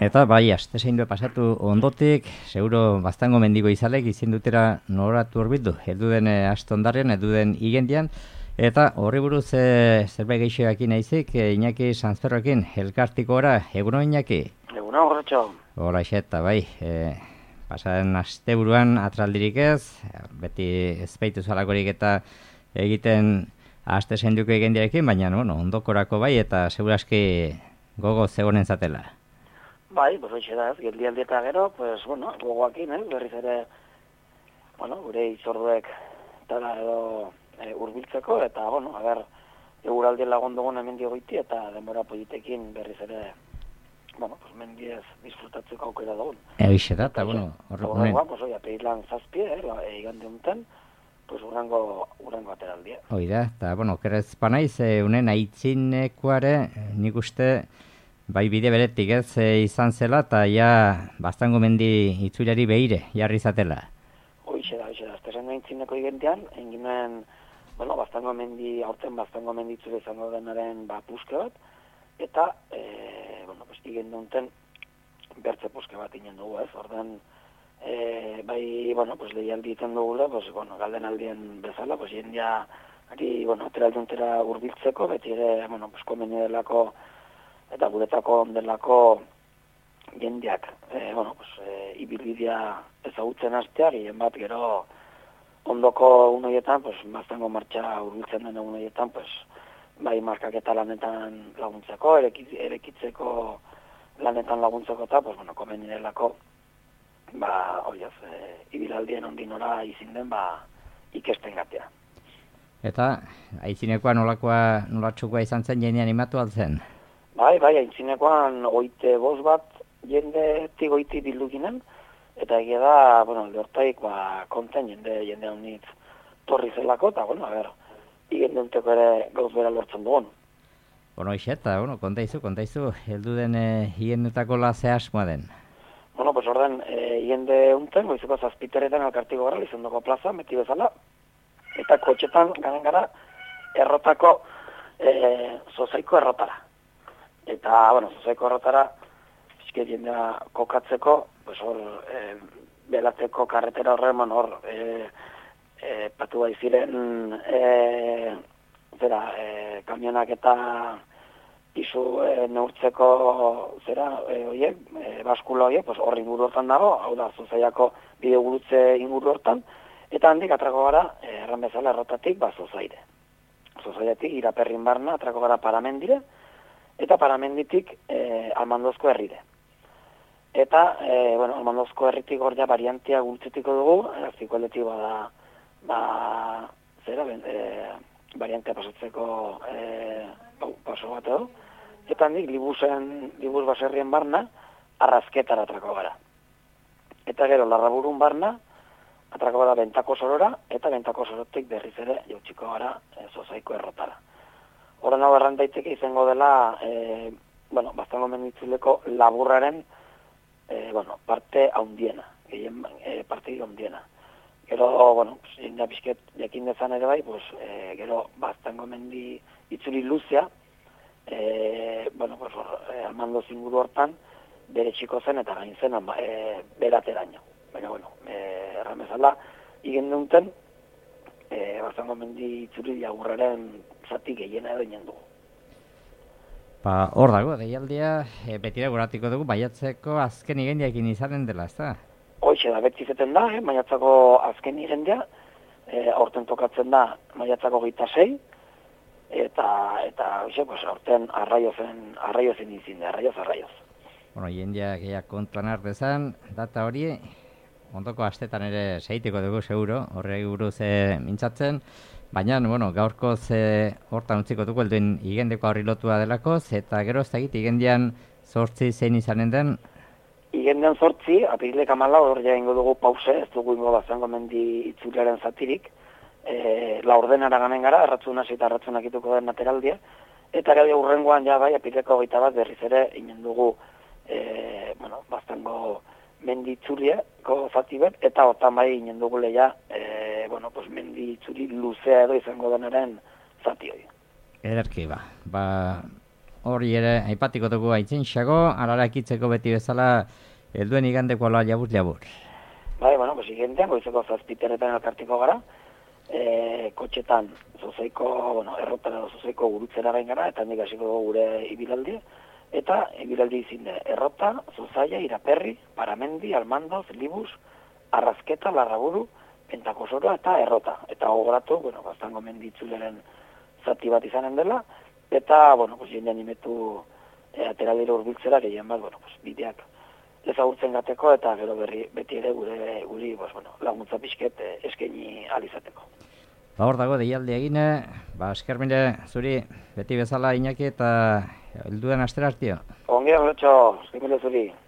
Eta bai, aste zein pasatu ondotik, seguro baztango mendigo izalek izin dutera noratu horbitu, edu den aste ondarrian, edu den igendian, eta horri buruz zerbait gehiagoak naizik, Iñaki Sanzferroekin, elkartikora, eguno Iñaki? Eguno, horretxo. Hora eta bai, pasaren asteburuan atraldirik ez, beti ezpeitu zalakorik eta egiten aste zein duko igendiarekin, baina ondokorako bai, eta seguraski gogo zegonen zatela. Bai, hoxe da, geldialdi eta gero, gogoakin, berriz ere, gure itzorduek tala edo hurbiltzeko, eta, eguraldien lagondugun hemendi goiti, eta denbora politekin berriz ere, mendiez disfrutatzeko aukera dugun. Egixe da, eta, horregoa, peilan zazpie, igande unten, urrango ateraldia. Hoi da, eta, okerez panaiz, unen aitzinekoare, nik uste, bai bide beretik ez izan zela, eta ja baztango mendi itzulari behire, jarri zatela. Hoxe da, aztezen gaintzineko igentean, enginen, baztango mendi, aurten baztango mendi itzule izango denaren puske bat, eta, igen dunten bertze puske bat inen dugu ez, orden, lehialdi iten dugula, galden aldien bezala, jendia, ateralduntera urbiltzeko, beti ere, komeni delako, eta guretako ondelako jendeak, ibilbidea ezagutzen hastea, gehien bat gero ondoko unoietan, baztango martxa urbiltzen den unoietan, bai markaketa lanetan laguntzeko, erekitzeko lanetan laguntzeko eta, komeni delako, ibilaldien ondinora izin den, ikesten gatea. Eta, aitzinekoa nolatxukoa izan zen jende animatu altzen? Bai, aintzinekoan oite bost bat jende goiti bildu ginen, eta egia da, lehortaik konten jende honitz torri zelako, eta, igen dunteko ere gauz bera lortzen dugun. Eta, kontaizu, heldu den higendutako laze asmoa den? Orden, higende unten, goizuko zazpiteretan elkartiko gara, izandoko plaza, meti bezala, eta kotxetan garen gara errotako, zozaiko errotara. Eta, zozaiko errotara, pixket jendea kokatzeko, belatzeko karretera horren, patu bai ziren, kamionak eta isu neurtzeko baskula horiek, hor inguru hortan dago, hau da, zozaiako bide gurutze inguru hortan, eta handik atrako gara, erran bezala errotatik, zozaire. Zozairetik, iraperrin barna, atrako gara paramendire, eta paramenditik almandozko herrire. Eta, almandozko herritik hor ja variantia gultzetiko dugu, azpiko aldetik variantia pasatzeko paso bat edo, eta handik libus baserrien barna, arrazketara atrako gara. Eta gero, larraburun barna, atrako gara bentako sorora, eta bentako sorotik berriz ere jautxiko gara zozaiko errotara. Horren hau erran daiteke izango dela, baztango menditzuleko laburraren, parte haundiena, parte haundiena. Gero, jendea pixket jakin dezan ere bai, gero baztango mendi itzuli luzea, almando zinguru hortan, bere txiko zen eta gain zen berateraino. Baina, erran bezala, igen dunten, baztango mendi itzuli diagurraren zati gehiena edo inen dugu. Hor dago, deialdia, betira guratiko dugu, maiatzeko azken igendiakin izanen dela, ez da? Hoxe da, beti zeten da, maiatzako azken igendia, aurten tokatzen da maiatzako 26, eta aurten arraiozen izin da, arraioz. Jendia gehiak kontuan hartezan, data hori, ondoko astetan ere seiteko dugu seguro, horregi buruz mintzatzen, baina, gaurkoz hortan utziko dugu helduen igendeko horri lotua delakoz, eta gero ez dakit igendian 8 zein izanen den? Igendian 8, apirilek 14, hor ja ingo dugu pause, ez dugu ingo bazango mendi itzuliaren zatirik, laurdenara ganen gara, erratzun hasi eta erratzun akituko den ateraldia, eta gero urrengoan ja bai, apirileko 21 berriz ere inen dugu baztango mendi itzulieko zati bet, eta hortan bai inen dugu leia, mendi itzuli luzea edo izango denaren zati hori. Ederki, hori ere aipatiko dugu aitzinxago, ararakitzeko beti bezala helduen igandeko aloa labur. Bai, bueno, pues igentean, goizeko zazpiteretan elkartiko gara, kotxetan Zozaiko, errotan edo Zozaiko gurutzera gain gara, eta nik hasiko dugu gure ibilaldi, eta ibilaldi izin errota, Zozaia, Iraperri, Paramendi, Almandoz, Libus, Arrazketa, Larraburu, Pentakosoro eta errota. Eta gogoratu, baztango menditzuleren zati bat izanen dela, eta, jendean imetu ateraldero urbiltzera, gehien bat, bideak ezagurtzen gateko, eta gero beti ere guri laguntza pixket eskaini alizateko. Hor dago, deialdi egine, eskermire zuri beti bezala Iñaki eta helduen astera hartio. Ongi, horretxo, eskermire zuri.